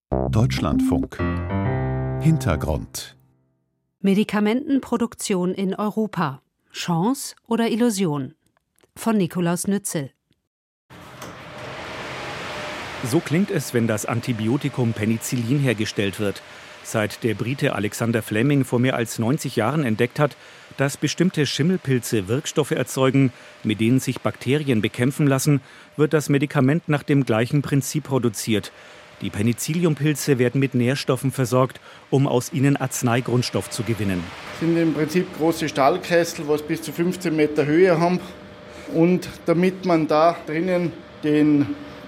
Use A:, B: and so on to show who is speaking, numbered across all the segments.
A: Deutschlandfunk. Hintergrund.
B: Medikamentenproduktion in Europa. Chance oder Illusion? Von Nikolaus Nützel.
C: So klingt es, wenn das Antibiotikum Penicillin hergestellt wird. Seit der Brite Alexander Fleming vor mehr als 90 Jahren entdeckt hat, dass bestimmte Schimmelpilze Wirkstoffe erzeugen, mit denen sich Bakterien bekämpfen lassen, wird das Medikament nach dem gleichen Prinzip produziert. Die Penicilliumpilze werden mit Nährstoffen versorgt, um aus ihnen Arzneigrundstoff zu gewinnen.
D: Das sind im Prinzip große Stahlkessel, die bis zu 15 Meter Höhe haben. Und damit man da drinnen den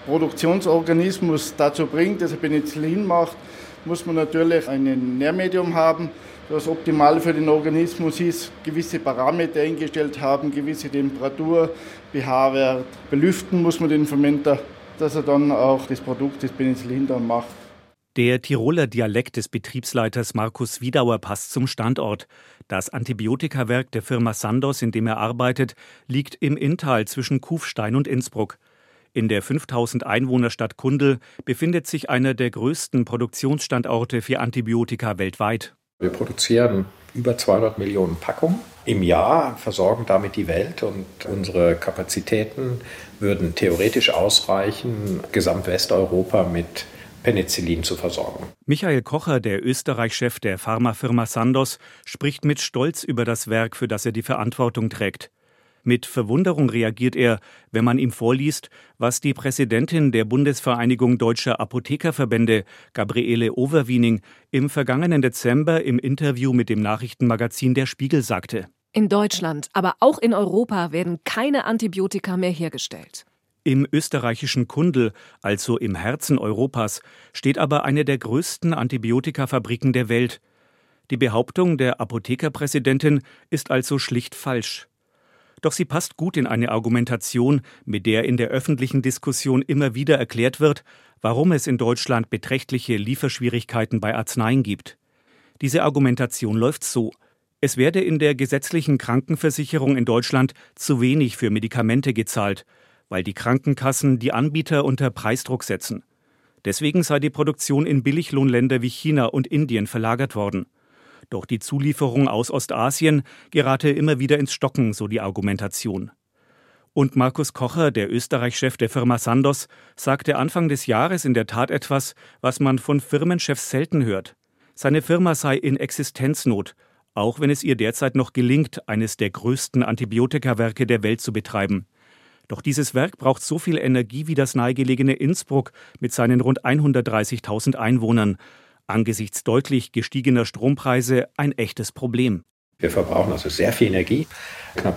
D: Produktionsorganismus dazu bringt, dass er Penicillin macht, muss man natürlich ein Nährmedium haben, das optimal für den Organismus ist, gewisse Parameter eingestellt haben, gewisse Temperatur, pH-Wert. Belüften muss man den Fermenter, dass er dann auch das Produkt, das Penicillin dann macht.
C: Der Tiroler Dialekt des Betriebsleiters Markus Wiedauer passt zum Standort. Das Antibiotikawerk der Firma Sandoz, in dem er arbeitet, liegt im Inntal zwischen Kufstein und Innsbruck. In der 5000 Einwohnerstadt Kundl befindet sich einer der größten Produktionsstandorte für Antibiotika weltweit.
E: Wir produzieren über 200 Millionen Packungen im Jahr, versorgen damit die Welt und unsere Kapazitäten würden theoretisch ausreichen, Gesamtwesteuropa mit Penicillin zu versorgen.
C: Michael Kocher, der Österreich-Chef der Pharmafirma Sandoz, spricht mit Stolz über das Werk, für das er die Verantwortung trägt. Mit Verwunderung reagiert er, wenn man ihm vorliest, was die Präsidentin der Bundesvereinigung Deutscher Apothekerverbände, Gabriele Overwiening, im vergangenen Dezember im Interview mit dem Nachrichtenmagazin Der Spiegel sagte.
F: In Deutschland, aber auch in Europa werden keine Antibiotika mehr hergestellt.
C: Im österreichischen Kundl, also im Herzen Europas, steht aber eine der größten Antibiotikafabriken der Welt. Die Behauptung der Apothekerpräsidentin ist also schlicht falsch. Doch sie passt gut in eine Argumentation, mit der in der öffentlichen Diskussion immer wieder erklärt wird, warum es in Deutschland beträchtliche Lieferschwierigkeiten bei Arzneien gibt. Diese Argumentation läuft so: Es werde in der gesetzlichen Krankenversicherung in Deutschland zu wenig für Medikamente gezahlt, weil die Krankenkassen die Anbieter unter Preisdruck setzen. Deswegen sei die Produktion in Billiglohnländer wie China und Indien verlagert worden. Doch die Zulieferung aus Ostasien gerate immer wieder ins Stocken, so die Argumentation. Und Markus Kocher, der Österreich-Chef der Firma Sandoz, sagte Anfang des Jahres in der Tat etwas, was man von Firmenchefs selten hört. Seine Firma sei in Existenznot, auch wenn es ihr derzeit noch gelingt, eines der größten Antibiotikawerke der Welt zu betreiben. Doch dieses Werk braucht so viel Energie wie das nahegelegene Innsbruck mit seinen rund 130.000 Einwohnern. Angesichts deutlich gestiegener Strompreise ein echtes Problem.
E: Wir verbrauchen also sehr viel Energie, knapp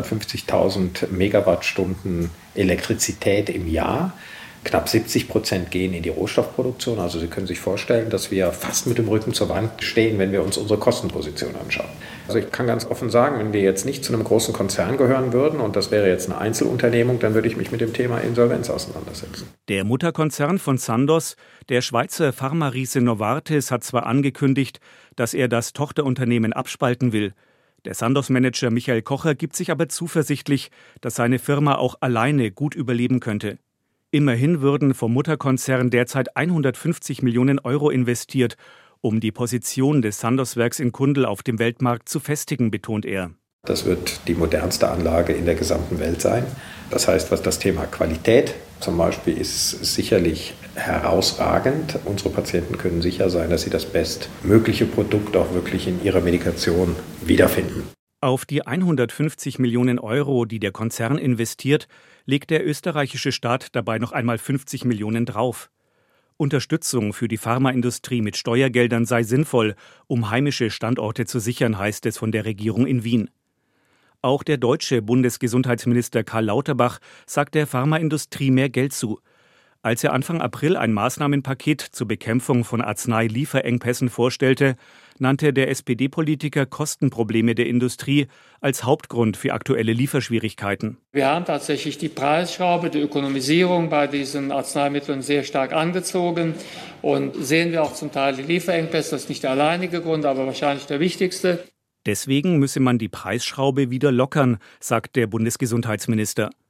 E: 550.000 Megawattstunden Elektrizität im Jahr. Knapp 70% gehen in die Rohstoffproduktion. Also Sie können sich vorstellen, dass wir fast mit dem Rücken zur Wand stehen, wenn wir uns unsere Kostenposition anschauen. Also ich kann ganz offen sagen, wenn wir jetzt nicht zu einem großen Konzern gehören würden und das wäre jetzt eine Einzelunternehmung, dann würde ich mich mit dem Thema Insolvenz auseinandersetzen.
C: Der Mutterkonzern von Sandoz, der Schweizer Pharma-Riese Novartis, hat zwar angekündigt, dass er das Tochterunternehmen abspalten will. Der Sandoz-Manager Michael Kocher gibt sich aber zuversichtlich, dass seine Firma auch alleine gut überleben könnte. Immerhin würden vom Mutterkonzern derzeit 150 Millionen Euro investiert, um die Position des Sandoz-Werks in Kundl auf dem Weltmarkt zu festigen, betont er.
E: Das wird die modernste Anlage in der gesamten Welt sein. Das heißt, was das Thema Qualität zum Beispiel ist, sicherlich herausragend. Unsere Patienten können sicher sein, dass sie das bestmögliche Produkt auch wirklich in ihrer Medikation wiederfinden.
C: Auf die 150 Millionen Euro, die der Konzern investiert, legt der österreichische Staat dabei noch einmal 50 Millionen drauf. Unterstützung für die Pharmaindustrie mit Steuergeldern sei sinnvoll, um heimische Standorte zu sichern, heißt es von der Regierung in Wien. Auch der deutsche Bundesgesundheitsminister Karl Lauterbach sagt der Pharmaindustrie mehr Geld zu. Als er Anfang April ein Maßnahmenpaket zur Bekämpfung von Arznei-Lieferengpässen vorstellte, nannte der SPD-Politiker Kostenprobleme der Industrie als Hauptgrund für aktuelle Lieferschwierigkeiten.
G: Wir haben tatsächlich die Preisschraube, die Ökonomisierung bei diesen Arzneimitteln sehr stark angezogen und sehen wir auch zum Teil die Lieferengpässe. Das ist nicht der alleinige Grund, aber wahrscheinlich der wichtigste.
C: Deswegen müsse man die Preisschraube wieder lockern, sagt der Bundesgesundheitsminister.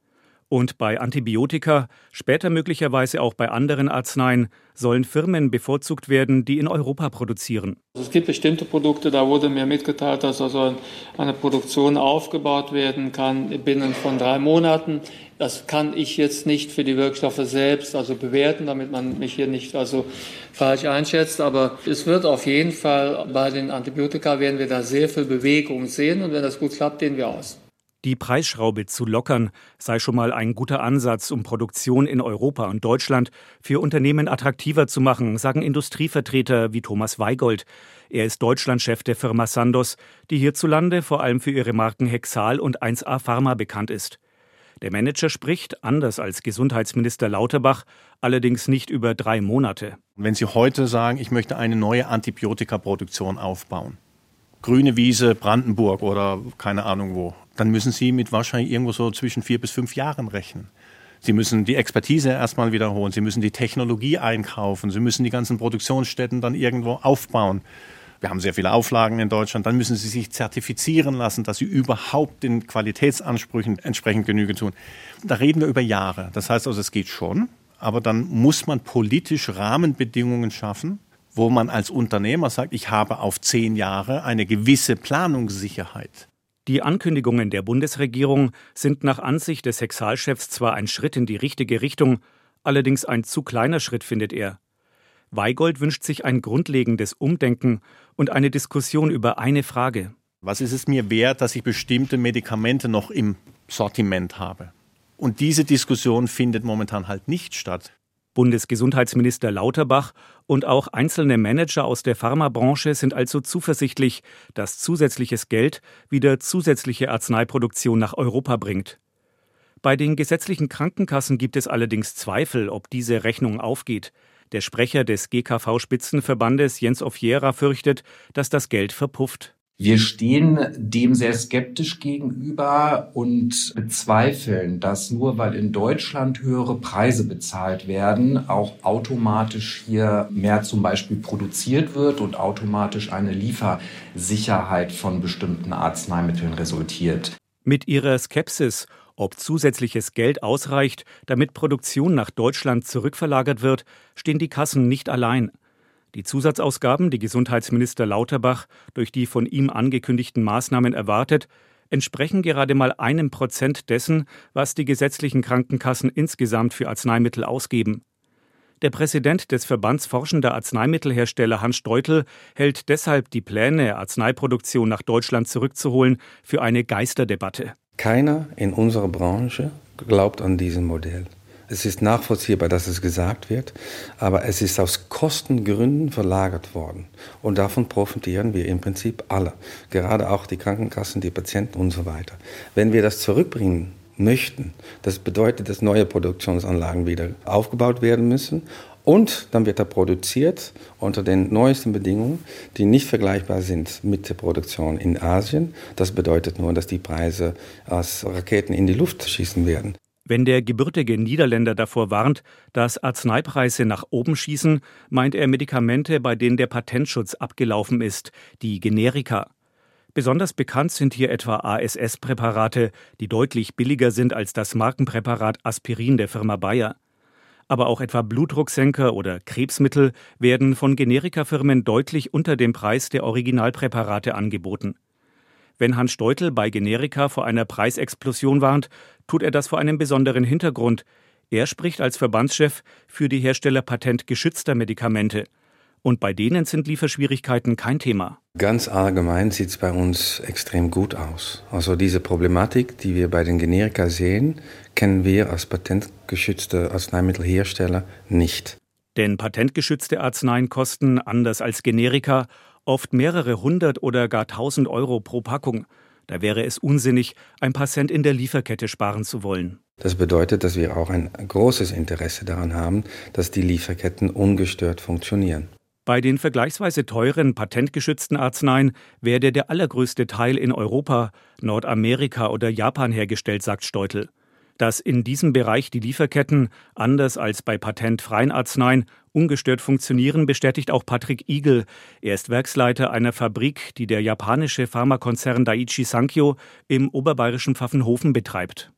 C: Und bei Antibiotika, später möglicherweise auch bei anderen Arzneien, sollen Firmen bevorzugt werden, die in Europa produzieren.
G: Es gibt bestimmte Produkte, da wurde mir mitgeteilt, dass also eine Produktion aufgebaut werden kann binnen von 3 Monaten. Das kann ich jetzt nicht für die Wirkstoffe selbst bewerten, damit man mich hier nicht falsch einschätzt. Aber es wird auf jeden Fall bei den Antibiotika werden wir da sehr viel Bewegung sehen. Und wenn das gut klappt, dehnen wir aus.
C: Die Preisschraube zu lockern sei schon mal ein guter Ansatz, um Produktion in Europa und Deutschland für Unternehmen attraktiver zu machen, sagen Industrievertreter wie Thomas Weigold. Er ist Deutschlandchef der Firma Sandoz, die hierzulande vor allem für ihre Marken Hexal und 1A Pharma bekannt ist. Der Manager spricht, anders als Gesundheitsminister Lauterbach, allerdings nicht über 3 Monate.
H: Wenn Sie heute sagen, ich möchte eine neue Antibiotikaproduktion aufbauen, grüne Wiese, Brandenburg oder keine Ahnung wo, dann müssen Sie mit wahrscheinlich irgendwo so zwischen 4 bis 5 Jahren rechnen. Sie müssen die Expertise erstmal wiederholen, Sie müssen die Technologie einkaufen, Sie müssen die ganzen Produktionsstätten dann irgendwo aufbauen. Wir haben sehr viele Auflagen in Deutschland, dann müssen Sie sich zertifizieren lassen, dass Sie überhaupt den Qualitätsansprüchen entsprechend Genüge tun. Da reden wir über Jahre. Das heißt also, es geht schon, aber dann muss man politisch Rahmenbedingungen schaffen, wo man als Unternehmer sagt, ich habe auf 10 Jahre eine gewisse Planungssicherheit.
C: Die Ankündigungen der Bundesregierung sind nach Ansicht des Hexal-Chefs zwar ein Schritt in die richtige Richtung, allerdings ein zu kleiner Schritt, findet er. Weigold wünscht sich ein grundlegendes Umdenken und eine Diskussion über eine Frage.
H: Was ist es mir wert, dass ich bestimmte Medikamente noch im Sortiment habe? Und diese Diskussion findet momentan halt nicht statt.
C: Bundesgesundheitsminister Lauterbach und auch einzelne Manager aus der Pharmabranche sind also zuversichtlich, dass zusätzliches Geld wieder zusätzliche Arzneiproduktion nach Europa bringt. Bei den gesetzlichen Krankenkassen gibt es allerdings Zweifel, ob diese Rechnung aufgeht. Der Sprecher des GKV-Spitzenverbandes Jens Offiera fürchtet, dass das Geld verpufft.
I: Wir stehen dem sehr skeptisch gegenüber und bezweifeln, dass nur weil in Deutschland höhere Preise bezahlt werden, auch automatisch hier mehr zum Beispiel produziert wird und automatisch eine Liefersicherheit von bestimmten Arzneimitteln resultiert.
C: Mit ihrer Skepsis, ob zusätzliches Geld ausreicht, damit Produktion nach Deutschland zurückverlagert wird, stehen die Kassen nicht allein. Die Zusatzausgaben, die Gesundheitsminister Lauterbach durch die von ihm angekündigten Maßnahmen erwartet, entsprechen gerade mal 1% dessen, was die gesetzlichen Krankenkassen insgesamt für Arzneimittel ausgeben. Der Präsident des Verbands forschender Arzneimittelhersteller Hans Steutel hält deshalb die Pläne, Arzneiproduktion nach Deutschland zurückzuholen, für eine Geisterdebatte.
J: Keiner in unserer Branche glaubt an diesem Modell. Es ist nachvollziehbar, dass es gesagt wird, aber es ist aus Kostengründen verlagert worden. Und davon profitieren wir im Prinzip alle, gerade auch die Krankenkassen, die Patienten und so weiter. Wenn wir das zurückbringen möchten, das bedeutet, dass neue Produktionsanlagen wieder aufgebaut werden müssen und dann wird er produziert unter den neuesten Bedingungen, die nicht vergleichbar sind mit der Produktion in Asien. Das bedeutet nur, dass die Preise als Raketen in die Luft schießen werden.
C: Wenn der gebürtige Niederländer davor warnt, dass Arzneipreise nach oben schießen, meint er Medikamente, bei denen der Patentschutz abgelaufen ist, die Generika. Besonders bekannt sind hier etwa ASS-Präparate, die deutlich billiger sind als das Markenpräparat Aspirin der Firma Bayer. Aber auch etwa Blutdrucksenker oder Krebsmittel werden von Generikafirmen deutlich unter dem Preis der Originalpräparate angeboten. Wenn Hans Steutel bei Generika vor einer Preisexplosion warnt, tut er das vor einem besonderen Hintergrund. Er spricht als Verbandschef für die Hersteller patentgeschützter Medikamente. Und bei denen sind Lieferschwierigkeiten kein Thema.
J: Ganz allgemein sieht es bei uns extrem gut aus. Also diese Problematik, die wir bei den Generika sehen, kennen wir als patentgeschützte Arzneimittelhersteller nicht.
C: Denn patentgeschützte Arzneien kosten, anders als Generika, oft mehrere 100 oder gar 1000 Euro pro Packung. Da wäre es unsinnig, ein paar Cent in der Lieferkette sparen zu wollen.
J: Das bedeutet, dass wir auch ein großes Interesse daran haben, dass die Lieferketten ungestört funktionieren.
C: Bei den vergleichsweise teuren, patentgeschützten Arzneien werde der allergrößte Teil in Europa, Nordamerika oder Japan hergestellt, sagt Steutel. Dass in diesem Bereich die Lieferketten, anders als bei patentfreien Arzneien, ungestört funktionieren, bestätigt auch Patrick Igel. Er ist Werksleiter einer Fabrik, die der japanische Pharmakonzern Daiichi Sankyo im oberbayerischen Pfaffenhofen betreibt.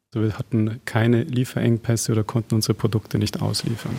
K: Wir hatten keine Lieferengpässe oder konnten unsere Produkte nicht ausliefern.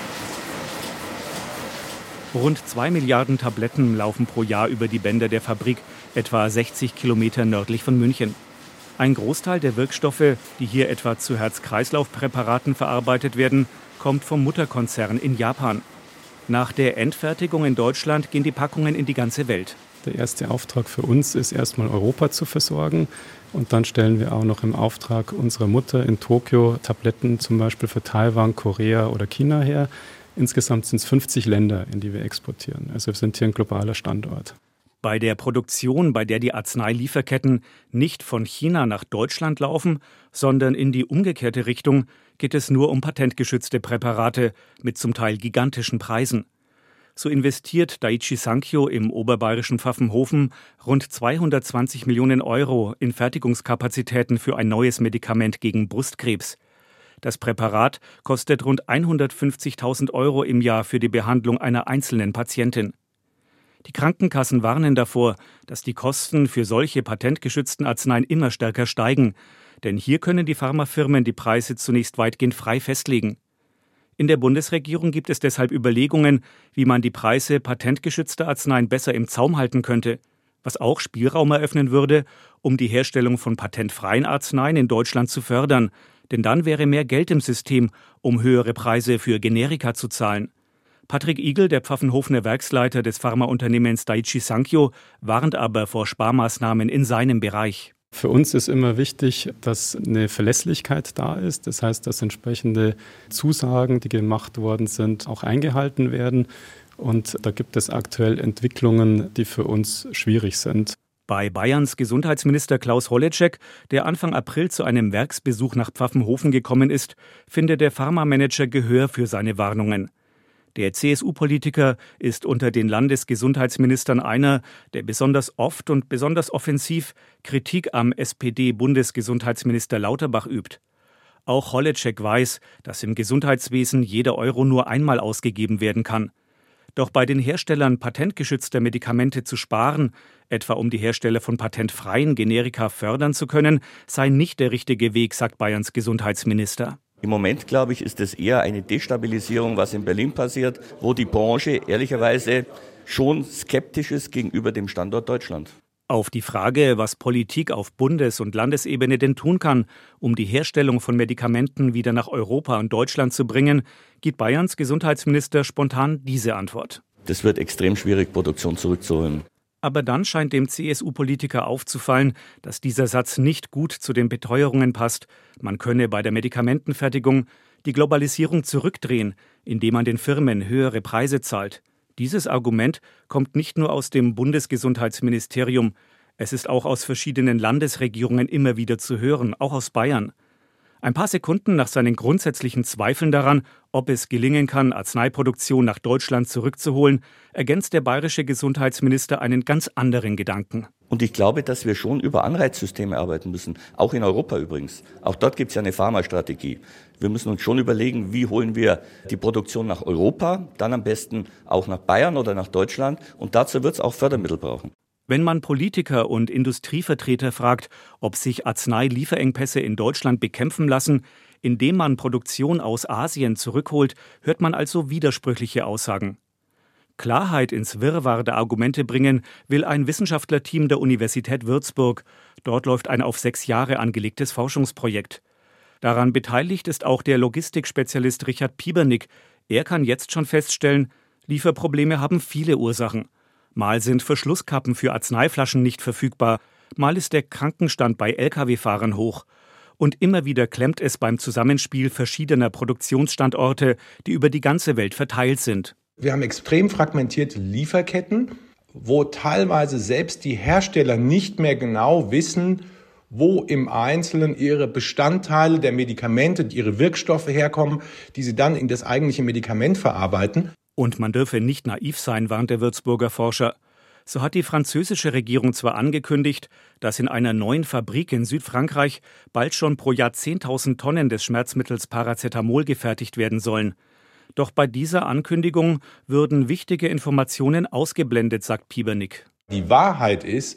C: Rund 2 Milliarden Tabletten laufen pro Jahr über die Bänder der Fabrik, etwa 60 Kilometer nördlich von München. Ein Großteil der Wirkstoffe, die hier etwa zu Herz-Kreislauf-Präparaten verarbeitet werden, kommt vom Mutterkonzern in Japan. Nach der Endfertigung in Deutschland gehen die Packungen in die ganze Welt.
K: Der erste Auftrag für uns ist erstmal Europa zu versorgen. Und dann stellen wir auch noch im Auftrag unserer Mutter in Tokio Tabletten zum Beispiel für Taiwan, Korea oder China her. Insgesamt sind es 50 Länder, in die wir exportieren. Also wir sind hier ein globaler Standort.
C: Bei der Produktion, bei der die Arzneilieferketten nicht von China nach Deutschland laufen, sondern in die umgekehrte Richtung, geht es nur um patentgeschützte Präparate mit zum Teil gigantischen Preisen. So investiert Daiichi Sankyo im oberbayerischen Pfaffenhofen rund 220 Millionen Euro in Fertigungskapazitäten für ein neues Medikament gegen Brustkrebs. Das Präparat kostet rund 150.000 Euro im Jahr für die Behandlung einer einzelnen Patientin. Die Krankenkassen warnen davor, dass die Kosten für solche patentgeschützten Arzneien immer stärker steigen, denn hier können die Pharmafirmen die Preise zunächst weitgehend frei festlegen. In der Bundesregierung gibt es deshalb Überlegungen, wie man die Preise patentgeschützter Arzneien besser im Zaum halten könnte, was auch Spielraum eröffnen würde, um die Herstellung von patentfreien Arzneien in Deutschland zu fördern, denn dann wäre mehr Geld im System, um höhere Preise für Generika zu zahlen. Patrick Igel, der Pfaffenhofener Werksleiter des Pharmaunternehmens Daiichi Sankyo, warnt aber vor Sparmaßnahmen in seinem Bereich.
K: Für uns ist immer wichtig, dass eine Verlässlichkeit da ist. Das heißt, dass entsprechende Zusagen, die gemacht worden sind, auch eingehalten werden. Und da gibt es aktuell Entwicklungen, die für uns schwierig sind.
C: Bei Bayerns Gesundheitsminister Klaus Holleczek, der Anfang April zu einem Werksbesuch nach Pfaffenhofen gekommen ist, findet der Pharmamanager Gehör für seine Warnungen. Der CSU-Politiker ist unter den Landesgesundheitsministern einer, der besonders oft und besonders offensiv Kritik am SPD-Bundesgesundheitsminister Lauterbach übt. Auch Holleczek weiß, dass im Gesundheitswesen jeder Euro nur einmal ausgegeben werden kann. Doch bei den Herstellern patentgeschützter Medikamente zu sparen, etwa um die Hersteller von patentfreien Generika fördern zu können, sei nicht der richtige Weg, sagt Bayerns Gesundheitsminister.
L: Im Moment, glaube ich, ist es eher eine Destabilisierung, was in Berlin passiert, wo die Branche ehrlicherweise schon skeptisch ist gegenüber dem Standort Deutschland.
C: Auf die Frage, was Politik auf Bundes- und Landesebene denn tun kann, um die Herstellung von Medikamenten wieder nach Europa und Deutschland zu bringen, gibt Bayerns Gesundheitsminister spontan diese Antwort.
L: Das wird extrem schwierig, Produktion zurückzuholen.
C: Aber dann scheint dem CSU-Politiker aufzufallen, dass dieser Satz nicht gut zu den Beteuerungen passt. Man könne bei der Medikamentenfertigung die Globalisierung zurückdrehen, indem man den Firmen höhere Preise zahlt. Dieses Argument kommt nicht nur aus dem Bundesgesundheitsministerium, es ist auch aus verschiedenen Landesregierungen immer wieder zu hören, auch aus Bayern. Ein paar Sekunden nach seinen grundsätzlichen Zweifeln daran, ob es gelingen kann, Arzneiproduktion nach Deutschland zurückzuholen, ergänzt der bayerische Gesundheitsminister einen ganz anderen Gedanken.
L: Und ich glaube, dass wir schon über Anreizsysteme arbeiten müssen, auch in Europa übrigens. Auch dort gibt es ja eine Pharmastrategie. Wir müssen uns schon überlegen, wie holen wir die Produktion nach Europa, dann am besten auch nach Bayern oder nach Deutschland. Und dazu wird es auch Fördermittel brauchen.
C: Wenn man Politiker und Industrievertreter fragt, ob sich Arzneilieferengpässe in Deutschland bekämpfen lassen, indem man Produktion aus Asien zurückholt, hört man also widersprüchliche Aussagen. Klarheit ins Wirrwarr der Argumente bringen will ein Wissenschaftlerteam der Universität Würzburg. Dort läuft ein auf 6 Jahre angelegtes Forschungsprojekt. Daran beteiligt ist auch der Logistikspezialist Richard Piebernick. Er kann jetzt schon feststellen, Lieferprobleme haben viele Ursachen. Mal sind Verschlusskappen für Arzneiflaschen nicht verfügbar, mal ist der Krankenstand bei Lkw-Fahrern hoch. Und immer wieder klemmt es beim Zusammenspiel verschiedener Produktionsstandorte, die über die ganze Welt verteilt sind.
M: Wir haben extrem fragmentierte Lieferketten, wo teilweise selbst die Hersteller nicht mehr genau wissen, wo im Einzelnen ihre Bestandteile der Medikamente, ihre Wirkstoffe herkommen, die sie dann in das eigentliche Medikament verarbeiten.
C: Und man dürfe nicht naiv sein, warnt der Würzburger Forscher. So hat die französische Regierung zwar angekündigt, dass in einer neuen Fabrik in Südfrankreich bald schon pro Jahr 10.000 Tonnen des Schmerzmittels Paracetamol gefertigt werden sollen. Doch bei dieser Ankündigung würden wichtige Informationen ausgeblendet, sagt Piebernick.
M: Die Wahrheit ist,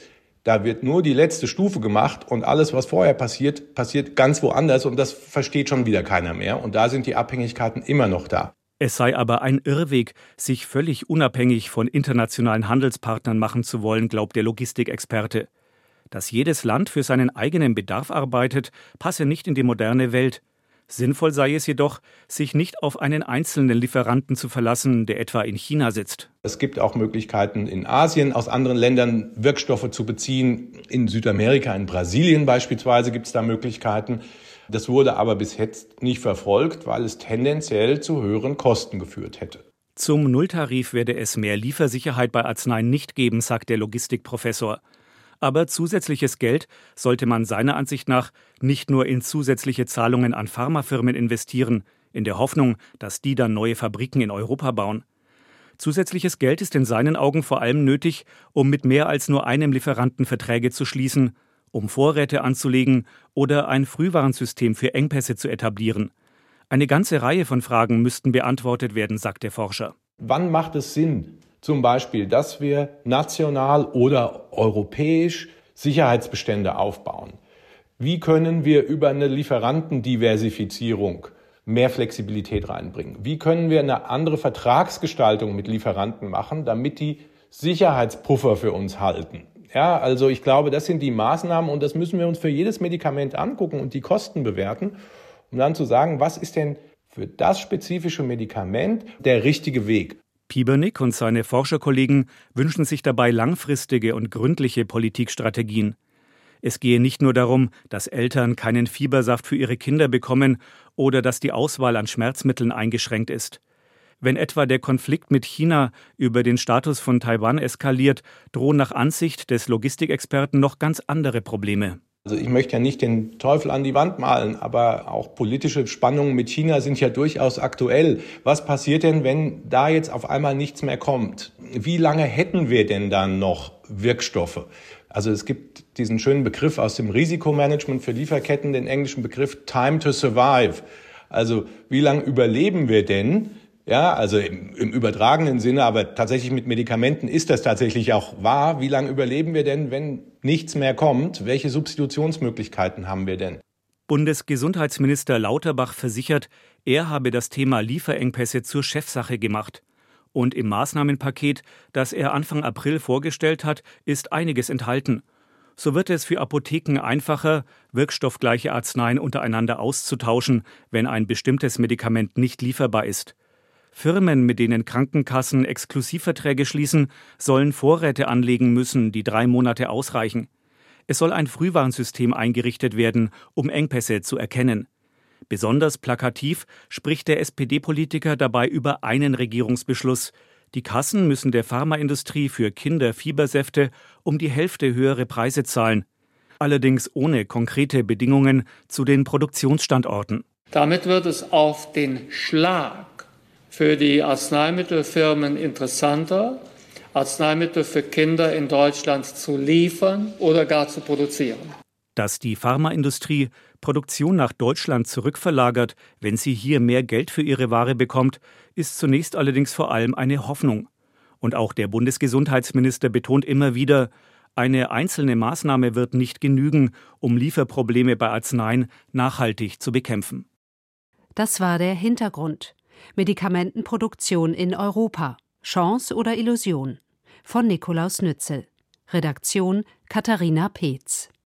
M: Da wird nur die letzte Stufe gemacht und alles, was vorher passiert, passiert ganz woanders und das versteht schon wieder keiner mehr. Und da sind die Abhängigkeiten immer noch da.
C: Es sei aber ein Irrweg, sich völlig unabhängig von internationalen Handelspartnern machen zu wollen, glaubt der Logistikexperte. Dass jedes Land für seinen eigenen Bedarf arbeitet, passe nicht in die moderne Welt. Sinnvoll sei es jedoch, sich nicht auf einen einzelnen Lieferanten zu verlassen, der etwa in China sitzt.
M: Es gibt auch Möglichkeiten in Asien, aus anderen Ländern Wirkstoffe zu beziehen. In Südamerika, in Brasilien beispielsweise gibt es da Möglichkeiten. Das wurde aber bis jetzt nicht verfolgt, weil es tendenziell zu höheren Kosten geführt hätte.
C: Zum Nulltarif werde es mehr Liefersicherheit bei Arzneien nicht geben, sagt der Logistikprofessor. Aber zusätzliches Geld sollte man seiner Ansicht nach nicht nur in zusätzliche Zahlungen an Pharmafirmen investieren, in der Hoffnung, dass die dann neue Fabriken in Europa bauen. Zusätzliches Geld ist in seinen Augen vor allem nötig, um mit mehr als nur einem Lieferanten Verträge zu schließen, um Vorräte anzulegen oder ein Frühwarnsystem für Engpässe zu etablieren. Eine ganze Reihe von Fragen müssten beantwortet werden, sagt der Forscher.
M: Wann macht es Sinn, zum Beispiel, dass wir national oder europäisch Sicherheitsbestände aufbauen? Wie können wir über eine Lieferantendiversifizierung mehr Flexibilität reinbringen? Wie können wir eine andere Vertragsgestaltung mit Lieferanten machen, damit die Sicherheitspuffer für uns halten? Ja, also ich glaube, das sind die Maßnahmen und das müssen wir uns für jedes Medikament angucken und die Kosten bewerten, um dann zu sagen, was ist denn für das spezifische Medikament der richtige Weg?
C: Piebernick und seine Forscherkollegen wünschen sich dabei langfristige und gründliche Politikstrategien. Es gehe nicht nur darum, dass Eltern keinen Fiebersaft für ihre Kinder bekommen oder dass die Auswahl an Schmerzmitteln eingeschränkt ist. Wenn etwa der Konflikt mit China über den Status von Taiwan eskaliert, drohen nach Ansicht des Logistikexperten noch ganz andere Probleme.
M: Also ich möchte ja nicht den Teufel an die Wand malen, aber auch politische Spannungen mit China sind ja durchaus aktuell. Was passiert denn, wenn da jetzt auf einmal nichts mehr kommt? Wie lange hätten wir denn dann noch Wirkstoffe? Also es gibt diesen schönen Begriff aus dem Risikomanagement für Lieferketten, den englischen Begriff Time to Survive. Also wie lange überleben wir denn? Ja, also im übertragenen Sinne, aber tatsächlich mit Medikamenten ist das tatsächlich auch wahr. Wie lange überleben wir denn, wenn nichts mehr kommt? Welche Substitutionsmöglichkeiten haben wir denn?
C: Bundesgesundheitsminister Lauterbach versichert, er habe das Thema Lieferengpässe zur Chefsache gemacht. Und im Maßnahmenpaket, das er Anfang April vorgestellt hat, ist einiges enthalten. So wird es für Apotheken einfacher, wirkstoffgleiche Arzneien untereinander auszutauschen, wenn ein bestimmtes Medikament nicht lieferbar ist. Firmen, mit denen Krankenkassen Exklusivverträge schließen, sollen Vorräte anlegen müssen, die 3 Monate ausreichen. Es soll ein Frühwarnsystem eingerichtet werden, um Engpässe zu erkennen. Besonders plakativ spricht der SPD-Politiker dabei über einen Regierungsbeschluss. Die Kassen müssen der Pharmaindustrie für Kinderfiebersäfte um die Hälfte höhere Preise zahlen. Allerdings ohne konkrete Bedingungen zu den Produktionsstandorten.
G: Damit wird es auf den Schlag für die Arzneimittelfirmen interessanter, Arzneimittel für Kinder in Deutschland zu liefern oder gar zu produzieren.
C: Dass die Pharmaindustrie Produktion nach Deutschland zurückverlagert, wenn sie hier mehr Geld für ihre Ware bekommt, ist zunächst allerdings vor allem eine Hoffnung. Und auch der Bundesgesundheitsminister betont immer wieder, eine einzelne Maßnahme wird nicht genügen, um Lieferprobleme bei Arzneien nachhaltig zu bekämpfen.
B: Das war der Hintergrund. Medikamentenproduktion in Europa. Chance oder Illusion? Von Nikolaus Nützel. Redaktion Katharina Peetz.